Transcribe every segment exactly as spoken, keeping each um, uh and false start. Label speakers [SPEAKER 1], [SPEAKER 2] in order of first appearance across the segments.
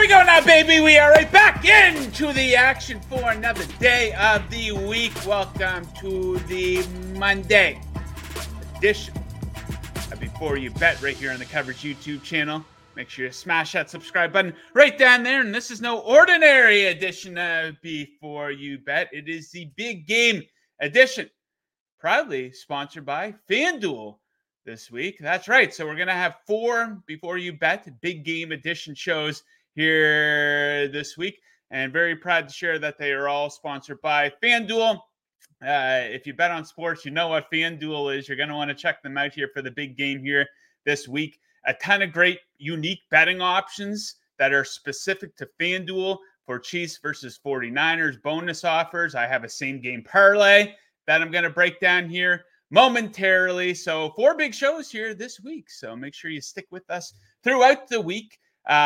[SPEAKER 1] we go now, baby. We are right back into the action for another day of the week. Welcome to the Monday edition of Before You Bet right here on the Coverage YouTube channel. Make sure you smash that subscribe button right down there. And this is no ordinary edition of Before You Bet. It is the big game edition, proudly sponsored by FanDuel this week. That's right. So we're going to have four Before You Bet big game edition shows here this week. And very proud to share that they are all sponsored by FanDuel. Uh, if you bet on sports, you know what FanDuel is. You're going to want to check them out here for the big game here this week. A ton of great, unique betting options that are specific to FanDuel for Chiefs versus forty-niners. Bonus offers. I have a same game parlay that I'm going to break down here momentarily. So four big shows here this week. So make sure you stick with us throughout the week.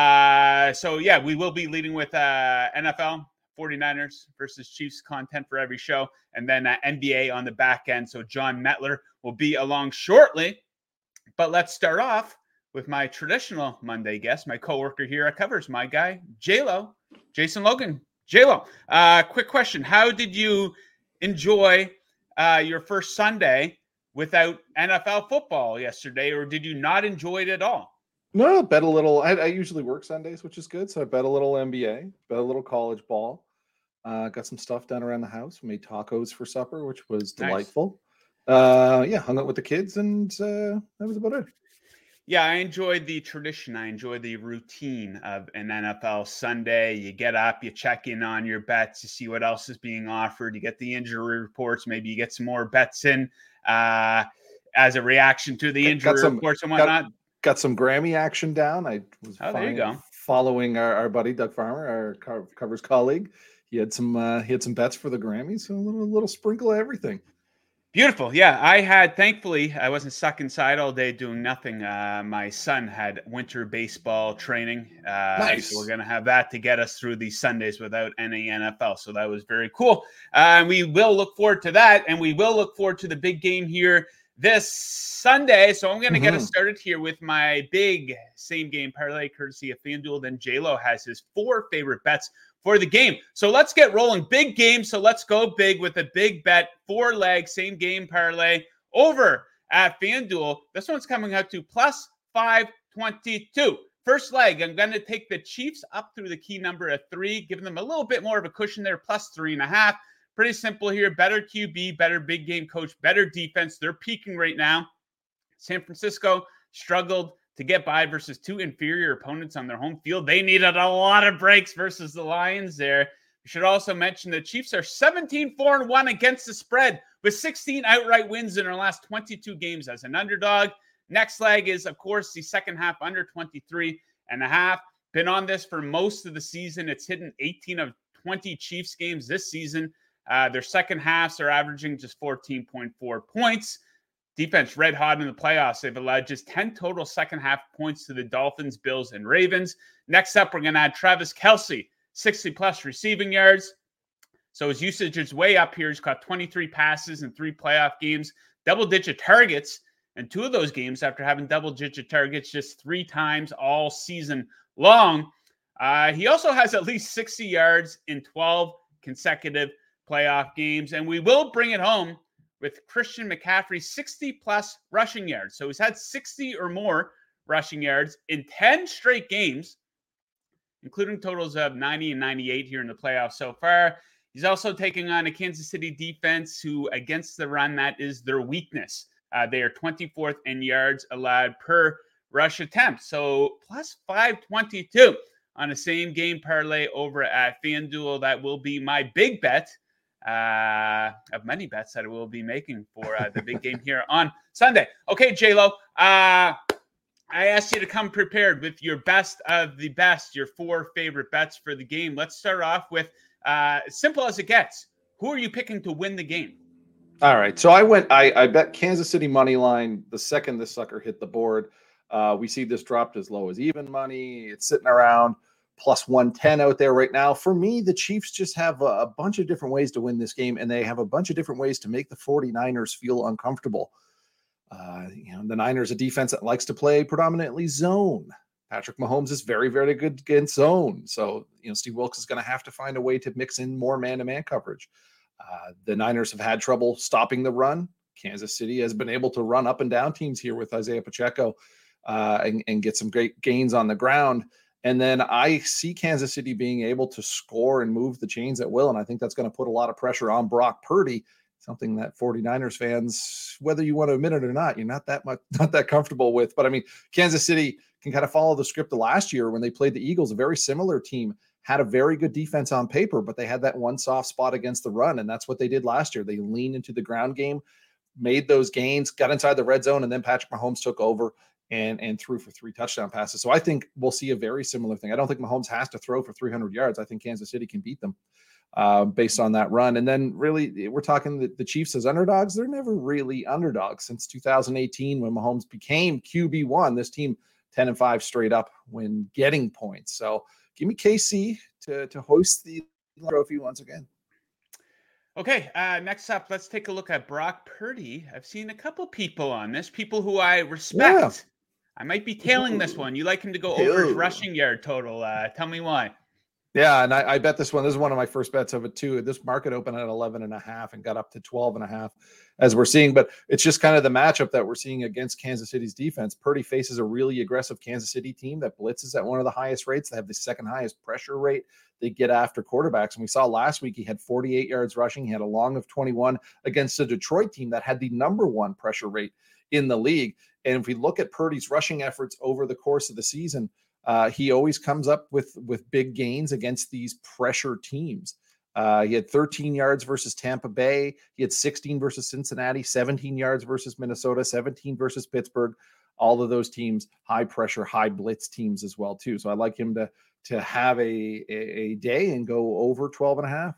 [SPEAKER 1] Uh, so yeah, we will be leading with uh, N F L, forty-niners versus Chiefs content for every show. And then uh, N B A on the back end. So John Metler will be along shortly. But let's start off with my traditional Monday guest, my coworker here at Covers, my guy, J-Lo, Jason Logan. J-Lo, uh, quick question. How did you enjoy uh, your first Sunday without N F L football yesterday, or did you not enjoy it at all?
[SPEAKER 2] No, bet a little. I, I usually work Sundays, which is good. So I bet a little N B A, bet a little college ball. Uh, got some stuff done around the house. We made tacos for supper, which was delightful. Nice. Uh, yeah, hung out with the kids, and uh, that was about it.
[SPEAKER 1] Yeah, I enjoyed the tradition. I enjoyed the routine of an N F L Sunday. You get up, you check in on your bets, you see what else is being offered. You get the injury reports. Maybe you get some more bets in uh, as a reaction to the injury
[SPEAKER 2] some,
[SPEAKER 1] reports and whatnot.
[SPEAKER 2] Got, got some Grammy action down. I was
[SPEAKER 1] oh, there you go.
[SPEAKER 2] following our, our buddy Doug Farmer, our Covers colleague. He had some uh, he had some bets for the Grammys, so a little, little sprinkle of everything.
[SPEAKER 1] Beautiful. Yeah, I had, thankfully, I wasn't stuck inside all day doing nothing. Uh, my son had winter baseball training. Uh,
[SPEAKER 2] nice.
[SPEAKER 1] So we're going to have that to get us through these Sundays without any N F L. So that was very cool. Uh, and we will look forward to that. And we will look forward to the big game here this Sunday. So I'm going to mm-hmm. get us started here with my big same game parlay courtesy of FanDuel. Then J-Lo has his four favorite bets for the game. So let's get rolling. Big game. So let's go big with a big bet, four leg, same game parlay over at FanDuel. This one's coming out to plus five twenty-two. First leg, I'm going to take the Chiefs up through the key number of three, giving them a little bit more of a cushion there, plus three and a half. Pretty simple here. Better Q B, better big game coach, better defense. They're peaking right now. San Francisco struggled to get by versus two inferior opponents on their home field. They needed a lot of breaks versus the Lions there. We should also mention the Chiefs are seventeen four and one against the spread with sixteen outright wins in their last twenty-two games as an underdog. Next leg is, of course, the second half under twenty-three and a half. Been on this for most of the season. It's hidden eighteen of twenty Chiefs games this season. Uh, their second halves are averaging just fourteen point four points. Defense red hot in the playoffs. They've allowed just ten total second half points to the Dolphins, Bills, and Ravens. Next up, we're going to add Travis Kelce, sixty plus receiving yards. So his usage is way up here. He's caught twenty-three passes in three playoff games, double-digit targets in two of those games after having double-digit targets just three times all season long. Uh, he also has at least sixty yards in twelve consecutive playoff games, and we will bring it home with Christian McCaffrey, sixty plus rushing yards. So he's had sixty or more rushing yards in ten straight games, including totals of ninety and ninety-eight here in the playoffs so far. He's also taking on a Kansas City defense who, against the run, that is their weakness. Uh, they are twenty-fourth in yards allowed per rush attempt. So plus five twenty-two on a same game parlay over at FanDuel. That will be my big bet uh of many bets that I will be making for uh, the big game here on Sunday. Okay, J-Lo, uh I asked you to come prepared with your best of the best, your four favorite bets for the game. Let's start off with uh simple as it gets. Who are you picking to win the game?
[SPEAKER 2] All right, so I went I, I bet Kansas City money line the second this sucker hit the board. Uh we see this dropped as low as even money. It's sitting around plus one ten out there right now. For me, the Chiefs just have a, a bunch of different ways to win this game, and they have a bunch of different ways to make the forty-niners feel uncomfortable. Uh, you know, the Niners, a defense that likes to play predominantly zone. Patrick Mahomes is very, very good against zone. So, you know, Steve Wilks is going to have to find a way to mix in more man-to-man coverage. Uh, the Niners have had trouble stopping the run. Kansas City has been able to run up and down teams here with Isaiah Pacheco uh, and, and get some great gains on the ground. And then I see Kansas City being able to score and move the chains at will. And I think that's going to put a lot of pressure on Brock Purdy, something that 49ers fans, whether you want to admit it or not, you're not that much, not that comfortable with. But I mean, Kansas City can kind of follow the script of last year when they played the Eagles, a very similar team, had a very good defense on paper, but they had that one soft spot against the run. And that's what they did last year. They leaned into the ground game, made those gains, got inside the red zone, and then Patrick Mahomes took over and, and threw for three touchdown passes. So I think we'll see a very similar thing. I don't think Mahomes has to throw for three hundred yards. I think Kansas City can beat them uh, based on that run. And then really, we're talking the, the Chiefs as underdogs. They're never really underdogs since two thousand eighteen when Mahomes became Q B one. This team ten and five straight up when getting points. So give me K C to, to hoist the trophy once again.
[SPEAKER 1] Okay, uh, next up, let's take a look at Brock Purdy. I've seen a couple people on this, people who I respect. Yeah. I might be tailing this one. You like him to go over his rushing yard total. Uh, tell me why.
[SPEAKER 2] Yeah, and I, I bet this one, this is one of my first bets of it too. This market opened at eleven and a half and got up to twelve and a half as we're seeing, but it's just kind of the matchup that we're seeing against Kansas City's defense. Purdy faces a really aggressive Kansas City team that blitzes at one of the highest rates. They have the second highest pressure rate. They get after quarterbacks. And we saw last week, he had forty-eight yards rushing. He had a long of twenty-one against a Detroit team that had the number one pressure rate in the league. And if we look at Purdy's rushing efforts over the course of the season, Uh, he always comes up with, with big gains against these pressure teams. Uh, he had thirteen yards versus Tampa Bay. He had sixteen versus Cincinnati, seventeen yards versus Minnesota, seventeen versus Pittsburgh. All of those teams, high pressure, high blitz teams as well, too. So I like him to, to have a, a, a day and go over twelve and a half.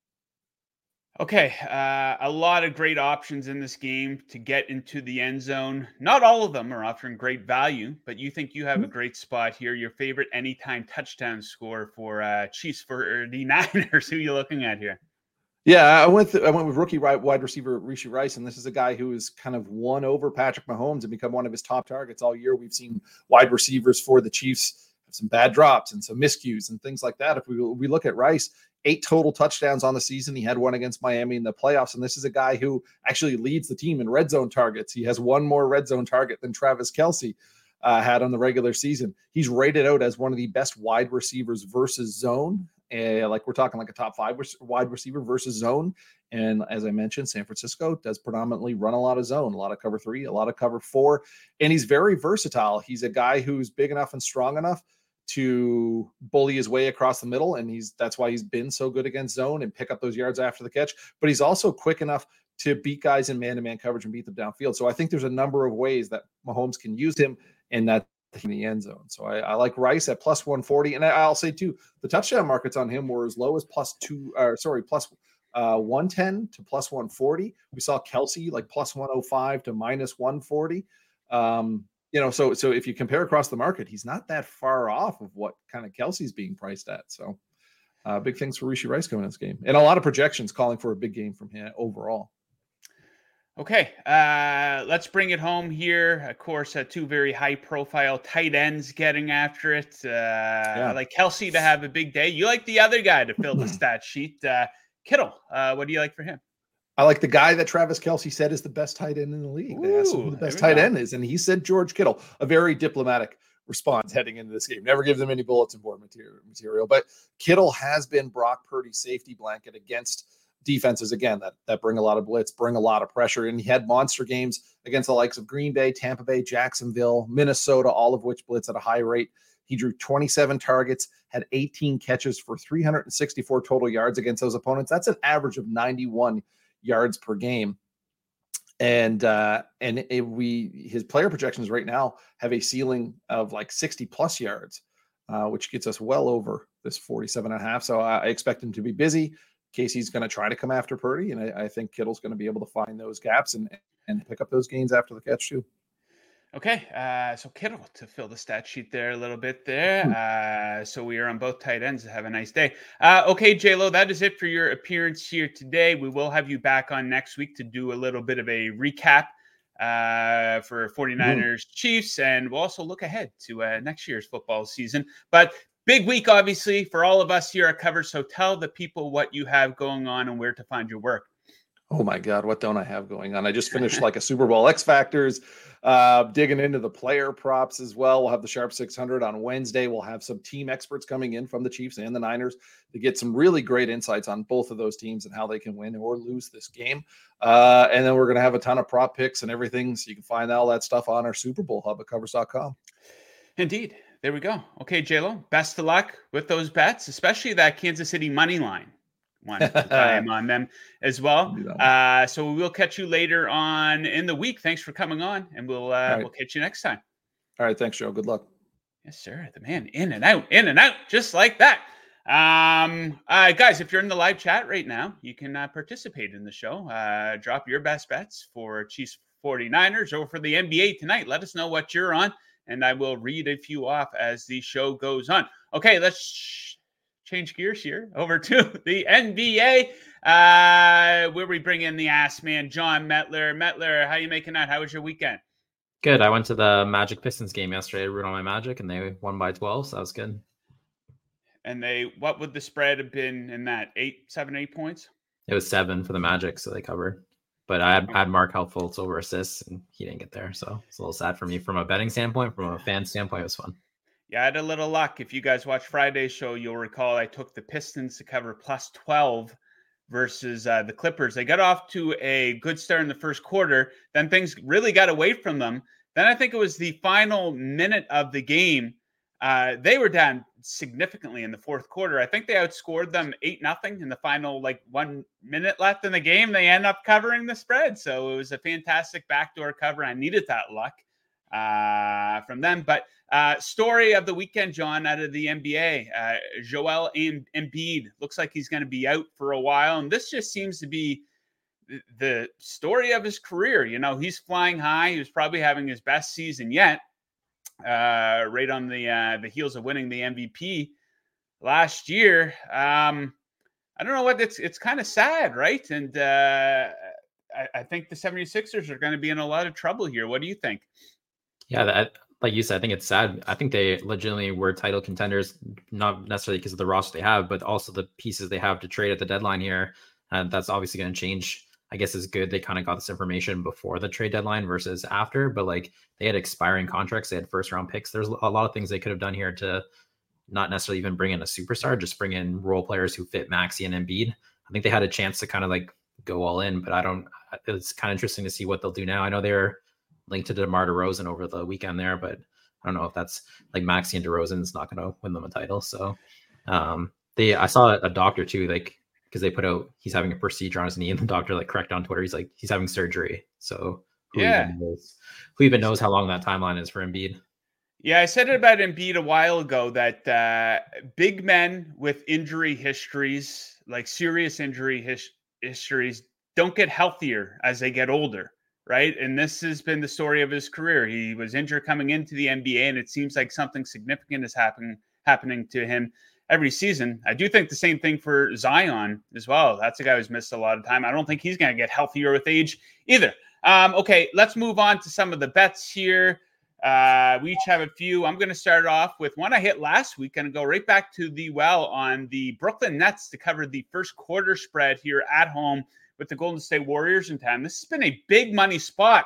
[SPEAKER 1] Okay, uh, a lot of great options in this game to get into the end zone. Not all of them are offering great value, but you think you have mm-hmm. a great spot here. Your favorite anytime touchdown score for uh, Chiefs forty-niners. Who are you looking at here?
[SPEAKER 2] Yeah, I went th- I went with rookie wide receiver Rashee Rice, and this is a guy who has kind of won over Patrick Mahomes and become one of his top targets all year. We've seen wide receivers for the Chiefs have some bad drops and some miscues and things like that. If we we look at Rice, eight total touchdowns on the season. He had one against Miami in the playoffs. And this is a guy who actually leads the team in red zone targets. He has one more red zone target than Travis Kelce uh, had on the regular season. He's rated out as one of the best wide receivers versus zone. Uh, like we're talking like a top five wide receiver versus zone. And as I mentioned, San Francisco does predominantly run a lot of zone, a lot of cover three, a lot of cover four. And he's very versatile. He's a guy who's big enough and strong enough to bully his way across the middle. And he's that's why he's been so good against zone and pick up those yards after the catch. But he's also quick enough to beat guys in man-to-man coverage and beat them downfield. So I think there's a number of ways that Mahomes can use him and that in the end zone. So I, I like Rice at plus one forty. And I, I'll say too, the touchdown markets on him were as low as plus two, or sorry, plus uh, one ten to plus one forty. We saw Kelce like plus one oh five to minus one forty. Um, You know, so so if you compare across the market, he's not that far off of what kind of Kelsey's being priced at. So uh, big things for Rashee Rice coming in this game. And a lot of projections calling for a big game from him overall.
[SPEAKER 1] Okay, uh, let's bring it home here. Of course, uh, two very high-profile tight ends getting after it. Uh, yeah. I like Kelce to have a big day. You like the other guy to fill the stat sheet. Uh, Kittle, uh, what do you like for him?
[SPEAKER 2] I like the guy that Travis Kelce said is the best tight end in the league. Ooh, they asked him who the best tight go. end is, and he said George Kittle. A very diplomatic response heading into this game. Never give them any bulletin board material. But Kittle has been Brock Purdy's safety blanket against defenses, again, that, that bring a lot of blitz, bring a lot of pressure. And he had monster games against the likes of Green Bay, Tampa Bay, Jacksonville, Minnesota, all of which blitz at a high rate. He drew twenty-seven targets, had eighteen catches for three hundred sixty-four total yards against those opponents. That's an average of ninety-one yards per game. And uh and it, we his player projections right now have a ceiling of like sixty plus yards, uh which gets us well over this forty-seven and a half. So I, I expect him to be busy. Casey's going to try to come after Purdy, and I, I think Kittle's going to be able to find those gaps and and pick up those gains after the catch too.
[SPEAKER 1] Okay, uh, so Kittle to fill the stat sheet there a little bit there. Uh, so we are on both tight ends. Have a nice day. Uh, okay, J-Lo, that is it for your appearance here today. We will have you back on next week to do a little bit of a recap uh, for 49ers mm. Chiefs, and we'll also look ahead to uh, next year's football season. But big week, obviously, for all of us here at Cover. So tell the people what you have going on and where to find your work.
[SPEAKER 2] Oh my God, what don't I have going on? I just finished like a Super Bowl X Factors, uh, digging into the player props as well. We'll have the Sharp six hundred on Wednesday. We'll have some team experts coming in from the Chiefs and the Niners to get some really great insights on both of those teams and how they can win or lose this game. Uh, and then we're going to have a ton of prop picks and everything. So you can find all that stuff on our Super Bowl hub at covers dot com.
[SPEAKER 1] Indeed. There we go. Okay, J-Lo, best of luck with those bets, especially that Kansas City money line. One time on them as well. Uh, so we will catch you later on in the week. Thanks for coming on, and we'll uh, right. we'll catch you next time.
[SPEAKER 2] All right, thanks, Joe. Good luck.
[SPEAKER 1] Yes, sir. The man in and out, in and out, just like that. Um, uh, guys, if you're in the live chat right now, you can uh, participate in the show. Uh, drop your best bets for Chiefs 49ers or for the N B A tonight. Let us know what you're on, and I will read a few off as the show goes on. Okay, let's sh- change gears here over to the N B A, uh, where we bring in the ass man, John Metler. Metler, how you making out? How was your weekend?
[SPEAKER 3] Good. I went to the Magic Pistons game yesterday. I root on my Magic, and they won by twelve, so that was good.
[SPEAKER 1] And they, what would the spread have been in that? Eight, seven, eight points?
[SPEAKER 3] It was seven for the Magic, so they covered. But I had, I had Mark Fultz over assists, and he didn't get there, so it's a little sad for me from a betting standpoint. From a fan standpoint, it was fun.
[SPEAKER 1] Yeah, I had a little luck. If you guys watched Friday's show, you'll recall I took the Pistons to cover plus twelve versus uh, the Clippers. They got off to a good start in the first quarter. Then things really got away from them. Then I think it was the final minute of the game. Uh, they were down significantly in the fourth quarter. I think they outscored them eight nothing in the final, like one minute left in the game. They end up covering the spread. So it was a fantastic backdoor cover. I needed that luck uh, from them. But Uh, story of the weekend, John, out of the N B A. Uh, Joel Embiid looks like he's going to be out for a while. And this just seems to be th- the story of his career. You know, he's flying high. He was probably having his best season yet, uh, right on the uh, the heels of winning the M V P last year. Um, I don't know what it's, it's kind of sad, right? And uh, I, I think the 76ers are going to be in a lot of trouble here. What do you think?
[SPEAKER 3] Yeah, that, like you said, I think it's sad. I think they legitimately were title contenders, not necessarily because of the roster they have, but also the pieces they have to trade at the deadline here. And that's obviously going to change. I guess it's good they kind of got this information before the trade deadline versus after, but like they had expiring contracts, they had first round picks. There's a lot of things they could have done here to not necessarily even bring in a superstar, just bring in role players who fit Maxey and Embiid. I think they had a chance to kind of like go all in, but I don't, it's kind of interesting to see what they'll do now. I know they're linked to DeMar DeRozan over the weekend there, but I don't know if that's like Maxey and DeRozan is not going to win them a title. So um, they, I saw a doctor too, like, because they put out, he's having a procedure on his knee and the doctor like correct on Twitter. He's like, he's having surgery. So who,
[SPEAKER 1] yeah.
[SPEAKER 3] even knows, who even knows how long that timeline is for Embiid?
[SPEAKER 1] Yeah, I said it about Embiid a while ago that uh, big men with injury histories, like serious injury his- histories, don't get healthier as they get older. Right. And this has been the story of his career. He was injured coming into the N B A, and it seems like something significant is happening happening to him every season. I do think the same thing for Zion as well. That's a guy who's missed a lot of time. I don't think he's going to get healthier with age either. Um, okay, let's move on to some of the bets here. Uh, we each have a few. I'm going to start off with one I hit last week and go right back to the well on the Brooklyn Nets to cover the first quarter spread here at home with the Golden State Warriors in town. This has been a big money spot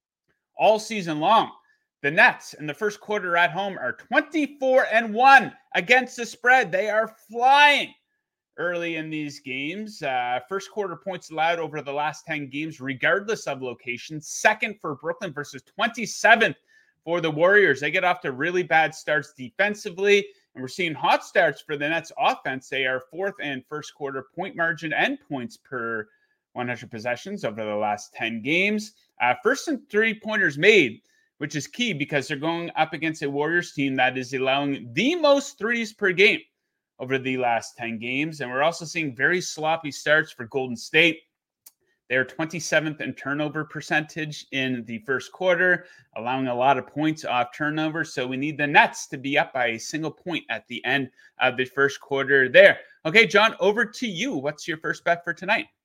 [SPEAKER 1] all season long. The Nets in the first quarter at home are twenty-four and one against the spread. They are flying early in these games. Uh, first quarter points allowed over the last ten games, regardless of location. Second for Brooklyn versus twenty-seventh for the Warriors. They get off to really bad starts defensively, and we're seeing hot starts for the Nets offense. They are fourth in first quarter point margin and points per one hundred possessions over the last ten games. Uh, first and three-pointers made, which is key because they're going up against a Warriors team that is allowing the most threes per game over the last ten games. And we're also seeing very sloppy starts for Golden State. They're twenty-seventh in turnover percentage in the first quarter, allowing a lot of points off turnover. So we need the Nets to be up by a single point at the end of the first quarter there. Okay, John, over to you. What's your first bet for tonight?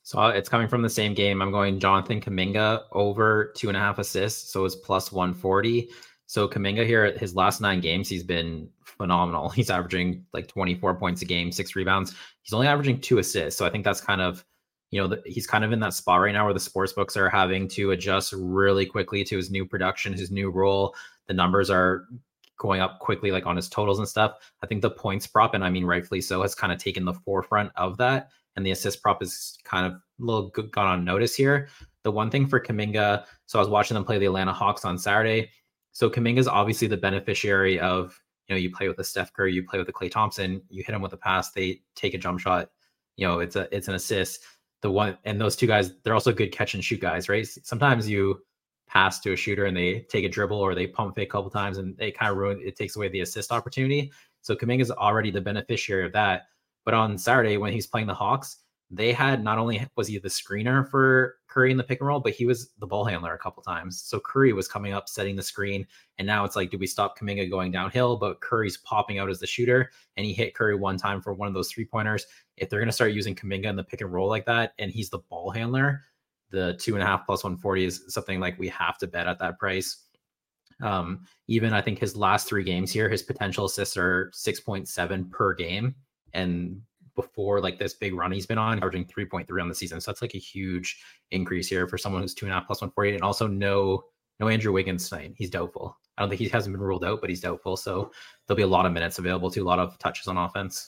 [SPEAKER 3] So it's coming from the same game. I'm going Jonathan Kuminga over two and a half assists. So it's plus one forty. So Kuminga here, his last nine games, he's been phenomenal. He's averaging like twenty-four points a game, six rebounds. He's only averaging two assists. So I think that's kind of, you know, the, he's kind of in that spot right now where the sports books are having to adjust really quickly to his new production, his new role. The numbers are going up quickly, like on his totals and stuff. I think the points prop, and I mean rightfully so, has kind of taken the forefront of that. And the assist prop is kind of a little good, gone unnoticed here. The one thing for Kuminga, so I was watching them play the Atlanta Hawks on Saturday. So Kuminga is obviously the beneficiary of, you know, you play with a Steph Curry, you play with a Klay Thompson, you hit them with a pass, they take a jump shot, you know, it's a it's an assist. The one, and those two guys, they're also good catch and shoot guys, right? Sometimes you pass to a shooter and they take a dribble or they pump fake a couple times and they kind of ruin, it takes away the assist opportunity. So Kuminga is already the beneficiary of that. But on Saturday, when he's playing the Hawks, they had, not only was he the screener for Curry in the pick and roll, but he was the ball handler a couple times. So Curry was coming up, setting the screen. And now it's like, do we stop Kuminga going downhill? But Curry's popping out as the shooter. And he hit Curry one time for one of those three pointers. If they're going to start using Kuminga in the pick and roll like that, and he's the ball handler, the two and a half plus one forty is something like we have to bet at that price. Um, even I think his last three games here, his potential assists are six point seven per game. And before like this big run he's been on, averaging three point three on the season. So that's like a huge increase here for someone who's two and a half plus one forty. And also no, no Andrew Wiggins tonight. He's doubtful. I don't think he hasn't been ruled out, but he's doubtful. So there'll be a lot of minutes available to a lot of touches on offense.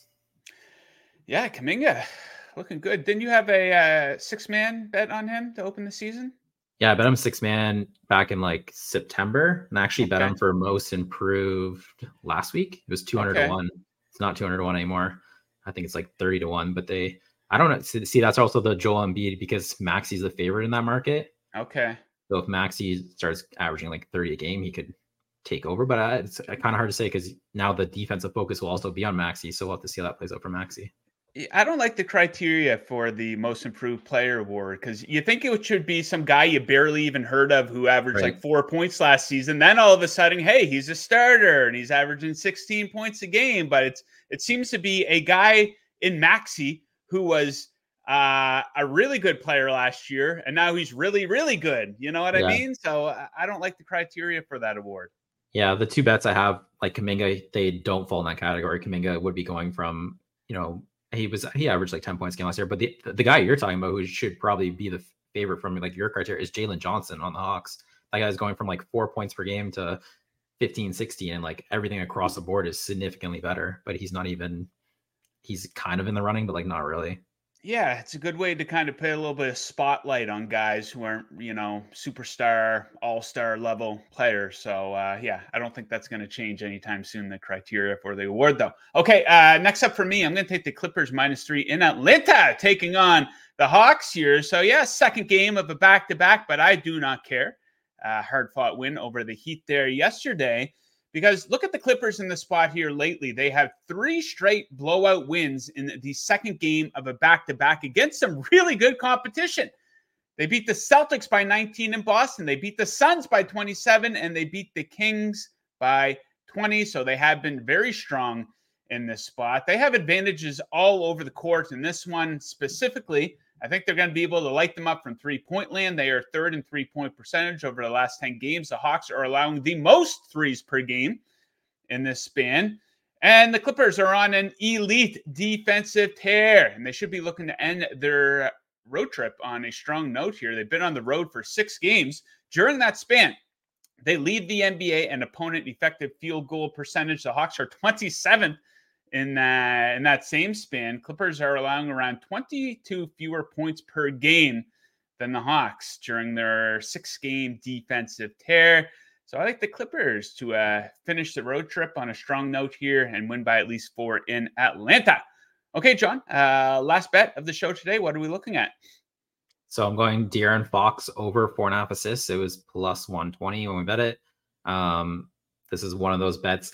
[SPEAKER 1] Yeah, Kuminga looking good. Didn't you have a uh, six man bet on him to open the season?
[SPEAKER 3] Yeah, I bet him six man back in like September, and I actually okay. bet him for most improved last week. It was two hundred okay. to one. It's not two hundred to one anymore. I think it's like thirty to one, but they, I don't know. See, that's also the Joel Embiid because Maxi's the favorite in that market.
[SPEAKER 1] Okay.
[SPEAKER 3] So if Maxi starts averaging like thirty a game, he could take over, but uh, it's kind of hard to say because now the defensive focus will also be on Maxi. So we'll have to see how that plays out for Maxi.
[SPEAKER 1] I don't like the criteria for the most improved player award because you think it should be some guy you barely even heard of who averaged right. like four points last season. Then all of a sudden, hey, he's a starter and he's averaging sixteen points a game. But it's it seems to be a guy in Maxi who was uh, a really good player last year, and now he's really, really good. You know what yeah. I mean? So I don't like the criteria for that award.
[SPEAKER 3] Yeah, the two bets I have, like Kuminga, they don't fall in that category. Kuminga would be going from, you know, He was he averaged like ten points a game last year, but the the guy you're talking about who should probably be the favorite from like your criteria is Jalen Johnson on the Hawks. That guy's going from like four points per game to fifteen, sixteen, and like everything across the board is significantly better. But he's not even he's kind of in the running, but like not really.
[SPEAKER 1] Yeah, it's a good way to kind of put a little bit of spotlight on guys who aren't, you know, superstar, all-star level players. So, uh, yeah, I don't think that's going to change anytime soon, the criteria for the award, though. Okay, uh, next up for me, I'm going to take the Clippers minus three in Atlanta, taking on the Hawks here. So, yeah, second game of a back-to-back, but I do not care. Uh, hard-fought win over the Heat there yesterday. Because look at the Clippers in the spot here lately. They have three straight blowout wins in the second game of a back-to-back against some really good competition. They beat the Celtics by nineteen in Boston. They beat the Suns by twenty-seven, and they beat the Kings by twenty. So they have been very strong in this spot. They have advantages all over the court. In this one specifically, I think they're going to be able to light them up from three-point land. They are third in three-point percentage over the last ten games. The Hawks are allowing the most threes per game in this span. And the Clippers are on an elite defensive tear, and they should be looking to end their road trip on a strong note here. They've been on the road for six games. During that span, they lead the N B A in opponent effective field goal percentage. The Hawks are twenty-seventh in that, in that same span. Clippers are allowing around twenty-two fewer points per game than the Hawks during their six-game defensive tear. So I like the Clippers to uh, finish the road trip on a strong note here and win by at least four in Atlanta. Okay, John, uh, last bet of the show today. What are we looking at?
[SPEAKER 3] So I'm going De'Aaron Fox over four and a half assists. It was plus one twenty when we bet it. Um, this is one of those bets.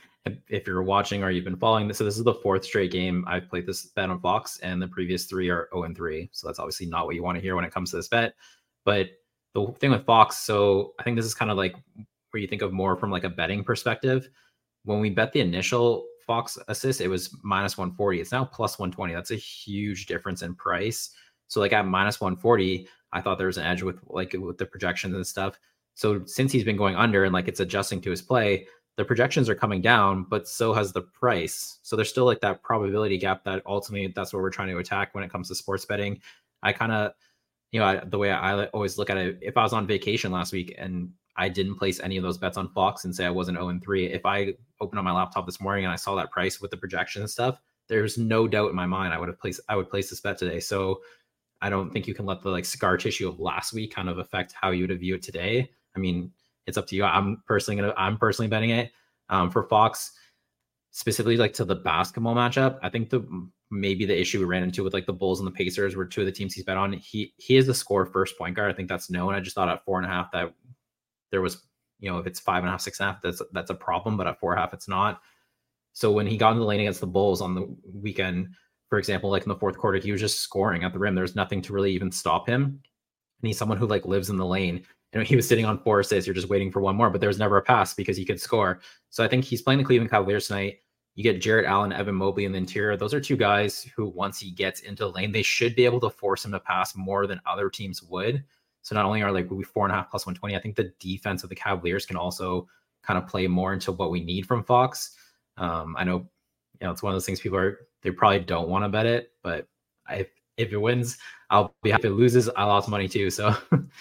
[SPEAKER 3] If you're watching or you've been following this, so this is the fourth straight game I've played this bet on Fox, and the previous three are oh and three. So that's obviously not what you want to hear when it comes to this bet. But the thing with Fox, so I think this is kind of like where you think of more from like a betting perspective. When we bet the initial Fox assist, it was minus one forty. It's now plus one twenty. That's a huge difference in price. So like at minus one forty, I thought there was an edge with like with the projections and stuff. So since he's been going under and like it's adjusting to his play, the projections are coming down, but so has the price. So there's still like that probability gap that ultimately that's what we're trying to attack when it comes to sports betting. I kind of, you know, I, the way I always look at it, if I was on vacation last week and I didn't place any of those bets on Fox and say I wasn't oh and three, if I opened on my laptop this morning and I saw that price with the projection and stuff, there's no doubt in my mind I would have placed, I would place this bet today. So I don't think you can let the like scar tissue of last week kind of affect how you would view it today. I mean, it's up to you. I'm personally gonna, I'm personally betting it um, for Fox, specifically like to the basketball matchup. I think the maybe the issue we ran into with like the Bulls and the Pacers were two of the teams he's bet on. He he is the score first point guard. I think that's known. I just thought at four and a half that there was, you know, if it's five and a half, six and a half, that's that's a problem. But at four and a half, it's not. So when he got into the lane against the Bulls on the weekend, for example, like in the fourth quarter, he was just scoring at the rim. There's nothing to really even stop him. And he's someone who like lives in the lane. You know, he was sitting on four assists. You're just waiting for one more, but there was never a pass because he could score. So I think he's playing the Cleveland Cavaliers tonight. You get Jarrett Allen, Evan Mobley in the interior. Those are two guys who, once he gets into the lane, they should be able to force him to pass more than other teams would. So not only are like we four and a half plus one twenty, I think the defense of the Cavaliers can also kind of play more into what we need from Fox. Um, I know, you know, it's one of those things people are, they probably don't want to bet it, but I, if it wins, I'll be happy. If it loses, I lost money too. So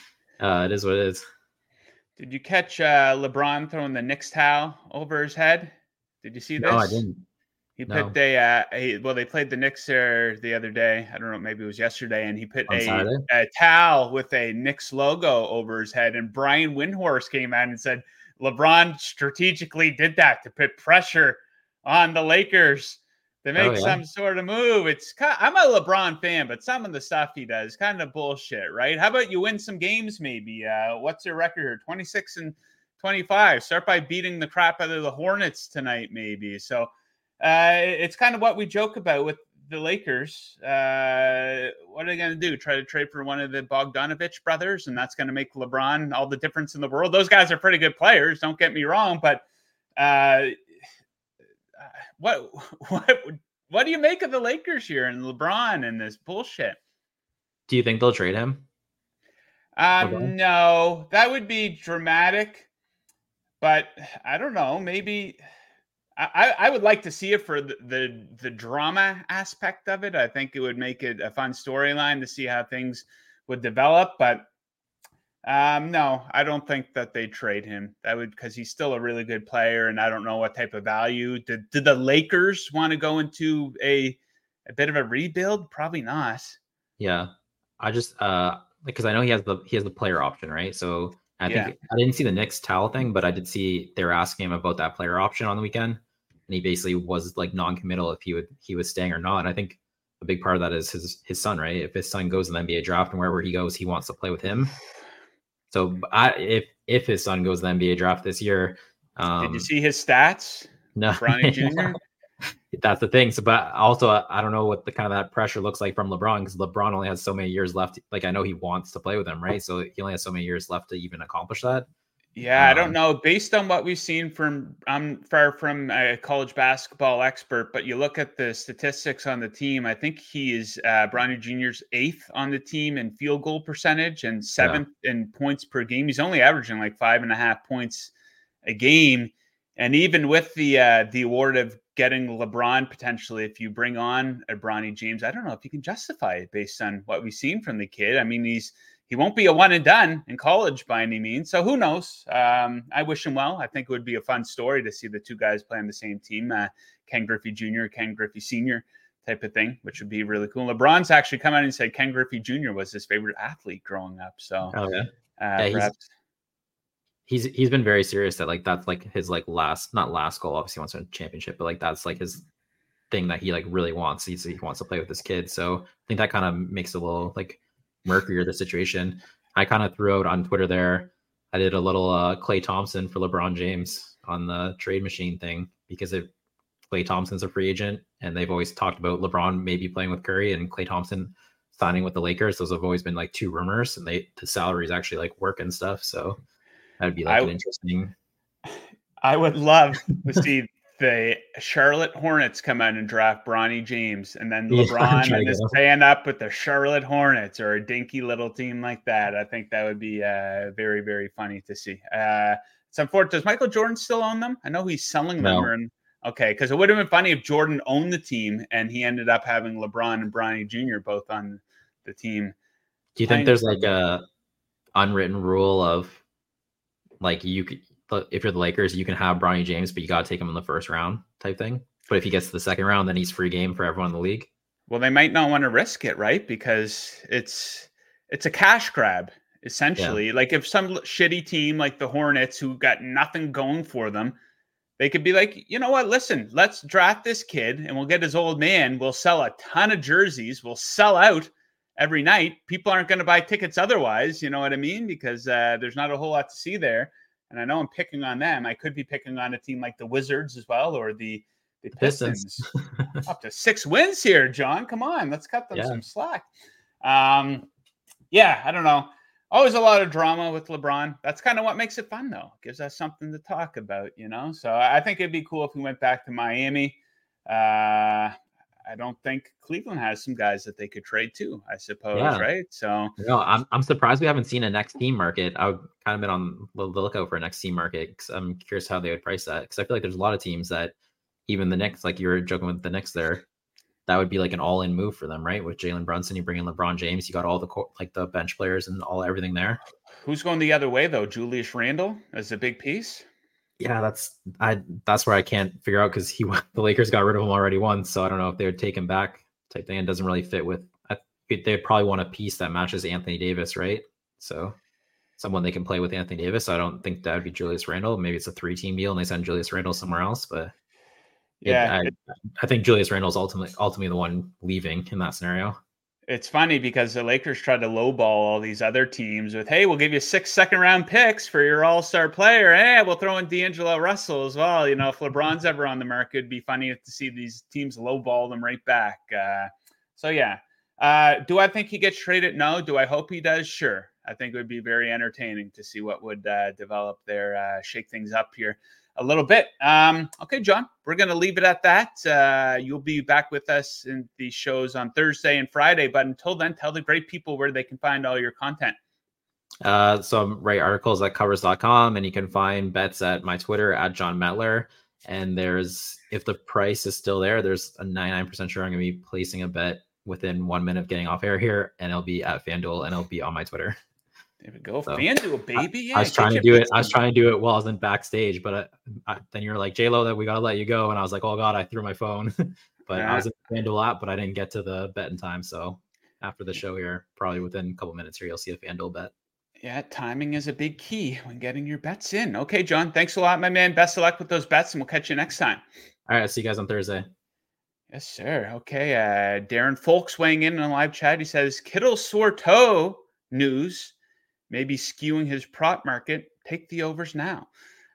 [SPEAKER 3] uh, it is what it is.
[SPEAKER 1] Did you catch uh, LeBron throwing the Knicks towel over his head? Did you see this?
[SPEAKER 3] No, I didn't.
[SPEAKER 1] He
[SPEAKER 3] no.
[SPEAKER 1] put a, uh, a, well, they played the Knicks there the other day. I don't know, maybe it was yesterday. And he put a, a towel with a Knicks logo over his head. And Brian Windhorst came out and said, LeBron strategically did that to put pressure on the Lakers to make oh, yeah. some sort of move. It's kind of, I'm a LeBron fan, but some of the stuff he does kind of bullshit, right? How about you win some games maybe? Uh, what's your record here? twenty-six and twenty-five. Start by beating the crap out of the Hornets tonight maybe. So uh, it's kind of what we joke about with the Lakers. Uh, what are they going to do? Try to trade for one of the Bogdanovich brothers, and that's going to make LeBron all the difference in the world. Those guys are pretty good players, don't get me wrong, but uh, what what what do you make of the Lakers here and LeBron and this bullshit?
[SPEAKER 3] Do you think they'll trade him?
[SPEAKER 1] Um, okay. No, that would be dramatic, but I don't know. Maybe I, I would like to see it for the, the the drama aspect of it. I think it would make it a fun storyline to see how things would develop. But um, no, I don't think that they trade him. That would, because he's still a really good player, and I don't know what type of value. Did did the Lakers want to go into a a bit of a rebuild? Probably not.
[SPEAKER 3] Yeah, I just uh because I know he has the he has the player option, right? So I think yeah. I didn't see the Knicks towel thing, but I did see they were asking him about that player option on the weekend. And he basically was like non-committal if he would he was staying or not. And I think a big part of that is his his son, right? If his son goes in the N B A draft and wherever he goes, he wants to play with him. So I, if if his son goes to the N B A draft this year, um,
[SPEAKER 1] did you see his stats?
[SPEAKER 3] No,
[SPEAKER 1] Bronny Junior
[SPEAKER 3] That's the thing. So, but also I don't know what the kind of that pressure looks like from LeBron, because LeBron only has so many years left. Like I know he wants to play with him, right? So he only has so many years left to even accomplish that.
[SPEAKER 1] Yeah, um, I don't know. Based on what we've seen from, I'm far from a college basketball expert, but you look at the statistics on the team. I think he is uh, Bronny Junior's eighth on the team in field goal percentage and seventh yeah. in points per game. He's only averaging like five and a half points a game. And even with the uh, the award of getting LeBron potentially, if you bring on a Bronny James, I don't know if you can justify it based on what we've seen from the kid. I mean, he's He won't be a one and done in college by any means. So who knows? Um, I wish him well. I think it would be a fun story to see the two guys play on the same team, uh, Ken Griffey Junior, Ken Griffey Senior type of thing, which would be really cool. LeBron's actually come out and said Ken Griffey Junior was his favorite athlete growing up. So
[SPEAKER 3] oh, yeah.
[SPEAKER 1] Uh,
[SPEAKER 3] yeah,
[SPEAKER 1] perhaps.
[SPEAKER 3] He's, he's he's been very serious that like that's like his like last not last goal. Obviously he wants a championship, but like that's like his thing that he like really wants. He's, he wants to play with his kid. So I think that kind of makes it a little like murkier the situation. I kind of threw out on Twitter there. I did a little uh, Klay Thompson for LeBron James on the trade machine thing, because if Klay Thompson's a free agent and they've always talked about LeBron maybe playing with Curry and Klay Thompson signing with the Lakers. Those have always been like two rumors, and they the salaries actually like work and stuff. So that'd be like I, an interesting.
[SPEAKER 1] I would love to see the Charlotte Hornets come out and draft Bronny James, and then
[SPEAKER 3] Yeah,
[SPEAKER 1] LeBron
[SPEAKER 3] try to
[SPEAKER 1] and
[SPEAKER 3] get
[SPEAKER 1] just
[SPEAKER 3] him.
[SPEAKER 1] stand up with the Charlotte Hornets or a dinky little team like that. I think that would be uh, very, very funny to see. Uh, it's unfortunate. Does Michael Jordan still own them? I know he's selling them.
[SPEAKER 3] No.
[SPEAKER 1] Or in, okay, because it would have been funny if Jordan owned the team and he ended up having LeBron and Bronny Junior both on the team.
[SPEAKER 3] Do you think there's like a unwritten rule of like you could, if you're the Lakers, you can have Bronny James, but you got to take him in the first round type thing? But if he gets to the second round, then he's free game for everyone in the league.
[SPEAKER 1] Well, they might not want to risk it, right? Because it's it's a cash grab, essentially. Yeah. Like if some shitty team like the Hornets who got nothing going for them, they could be like, you know what, listen, let's draft this kid and we'll get his old man. We'll sell a ton of jerseys. We'll sell out every night. People aren't going to buy tickets otherwise, you know what I mean? Because uh, there's not a whole lot to see there. And I know I'm picking on them. I could be picking on a team like the Wizards as well, or the The Pistons. Up to six wins here, John. Come on, let's cut them yeah. some slack. Um, yeah, I don't know. Always a lot of drama with LeBron. That's kind of what makes it fun, though. Gives us something to talk about, you know? So I think it'd be cool if we went back to Miami. Uh, I don't think Cleveland has some guys that they could trade to, I suppose, yeah. right? So
[SPEAKER 3] no, I'm I'm surprised we haven't seen a next team market. I've kind of been on the lookout for a next team market because I'm curious how they would price that. Because I feel like there's a lot of teams that even the Knicks, like you were joking with the Knicks there, that would be like an all-in move for them, right? With Jalen Brunson, you bring in LeBron James, you got all the like the bench players and all everything there.
[SPEAKER 1] Who's going the other way though? Julius Randle as a big piece.
[SPEAKER 3] Yeah, that's I. That's where I can't figure out because he the Lakers got rid of him already once, so I don't know if they would take him back. Type thing. It doesn't really fit with. I, they'd probably want a piece that matches Anthony Davis, right? So someone they can play with Anthony Davis. So I don't think that would be Julius Randle. Maybe it's a three-team deal and they send Julius Randle somewhere else, but. Yeah, it, I, I think Julius Randle's ultimately ultimately the one leaving in that scenario.
[SPEAKER 1] It's funny because the Lakers tried to lowball all these other teams with, hey, we'll give you six second round picks for your all-star player. Hey, we'll throw in D'Angelo Russell as well. You know, if LeBron's ever on the market, it'd be funny to see these teams lowball them right back. Uh, so, yeah. Uh, do I think he gets traded? No. Do I hope he does? Sure. I think it would be very entertaining to see what would uh, develop there, uh, shake things up here a little bit. Um, okay, John, we're going to leave it at that. Uh, you'll be back with us in these shows on Thursday and Friday. But until then, tell the great people where they can find all your content.
[SPEAKER 3] Uh, so I'm write articles at covers dot com, and you can find bets at my Twitter at John Metler. And there's, if the price is still there, there's a ninety-nine percent sure I'm going to be placing a bet within one minute of getting off air here, and it'll be at FanDuel, and it'll be on my Twitter.
[SPEAKER 1] There we go. So, FanDuel, baby. Yeah,
[SPEAKER 3] I was trying to do it. I was trying to do it while I was in backstage, but I, I, then you're like, J-Lo, that we got to let you go. And I was like, oh God, I threw my phone, but yeah. I was in the FanDuel app, but I didn't get to the bet in time. So after the show here, probably within a couple minutes here, you'll see a FanDuel bet.
[SPEAKER 1] Yeah. Timing is a big key when getting your bets in. Okay, John, thanks a lot, my man. Best of luck with those bets, and we'll catch you next time.
[SPEAKER 3] All right. I'll see you guys on Thursday.
[SPEAKER 1] Yes, sir. Okay. Uh, Darren Folks weighing in on live chat. He says, Kittle sore toe news. Maybe skewing his prop market. Take the overs now.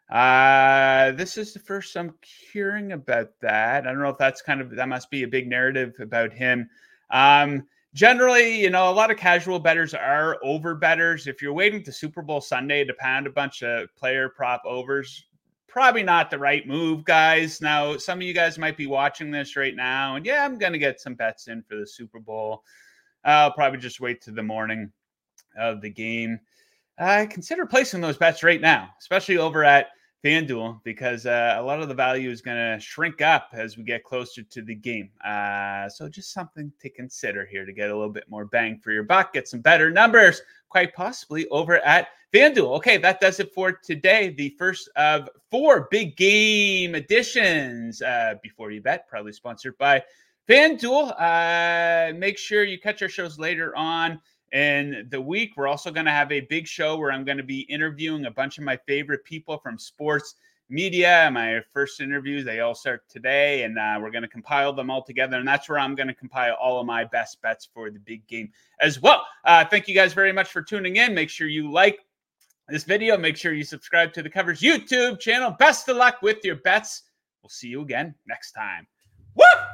[SPEAKER 1] Uh, this is the first I'm hearing about that. I don't know if that's kind of, that must be a big narrative about him. Um, generally, you know, a lot of casual bettors are over bettors. If you're waiting to Super Bowl Sunday to pound a bunch of player prop overs, probably not the right move, guys. Now, some of you guys might be watching this right now, and yeah, I'm going to get some bets in for the Super Bowl. I'll probably just wait to the morning of the game. I consider placing those bets right now, especially over at FanDuel, because uh, a lot of the value is going to shrink up as we get closer to the game. Uh, so just something to consider here to get a little bit more bang for your buck, get some better numbers, quite possibly over at FanDuel. Okay, that does it for today. The first of four big game editions. Uh, Before You Bet, proudly sponsored by FanDuel. Uh, make sure you catch our shows later on in the week. We're also going to have a big show where I'm going to be interviewing a bunch of my favorite people from sports media. My first interviews, they all start today, and uh, we're going to compile them all together. And that's where I'm going to compile all of my best bets for the big game as well. Uh, thank you guys very much for tuning in. Make sure you like this video. Make sure you subscribe to the Covers YouTube channel. Best of luck with your bets. We'll see you again next time. Woo!